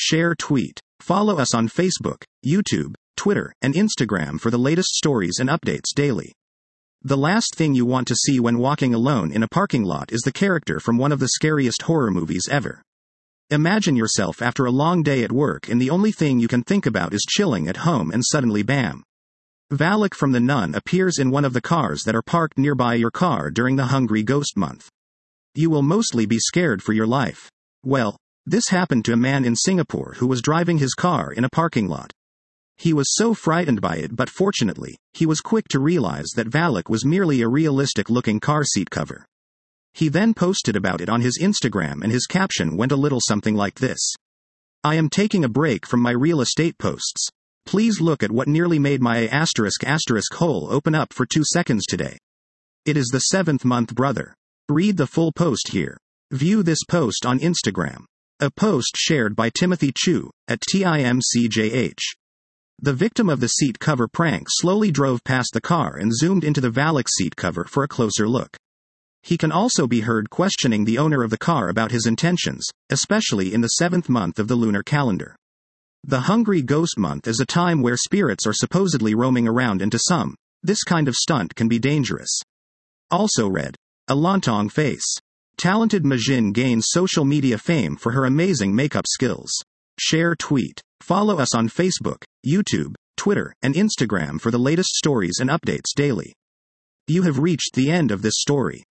share, tweet. Follow us on Facebook, YouTube, Twitter, and Instagram for the latest stories and updates daily. The last thing you want to see when walking alone in a parking lot is the character from one of the scariest horror movies ever. Imagine yourself after a long day at work and the only thing you can think about is chilling at home and suddenly bam. Valak from The Nun appears in one of the cars that are parked nearby your car during the Hungry Ghost Month. You will mostly be scared for your life. Well, this happened to a man in Singapore who was driving his car in a parking lot. He was so frightened by it, but fortunately, he was quick to realize that Valak was merely a realistic-looking car seat cover. He then posted about it on his Instagram and his caption went a little something like this. I am taking a break from my real estate posts. Please look at what nearly made my hole open up for 2 seconds today. It is the 7th month, brother. Read the full post here. View this post on Instagram. A post shared by Timothy Chu, at TIMCJH. The victim of the seat cover prank slowly drove past the car and zoomed into the Valak seat cover for a closer look. He can also be heard questioning the owner of the car about his intentions, especially in the 7th month of the lunar calendar. The Hungry Ghost Month is a time where spirits are supposedly roaming around, and to some, this kind of stunt can be dangerous. Also read. A Lontong face. Talented Majin gains social media fame for her amazing makeup skills. Share, tweet. Follow us on Facebook, YouTube, Twitter, and Instagram for the latest stories and updates daily. You have reached the end of this story.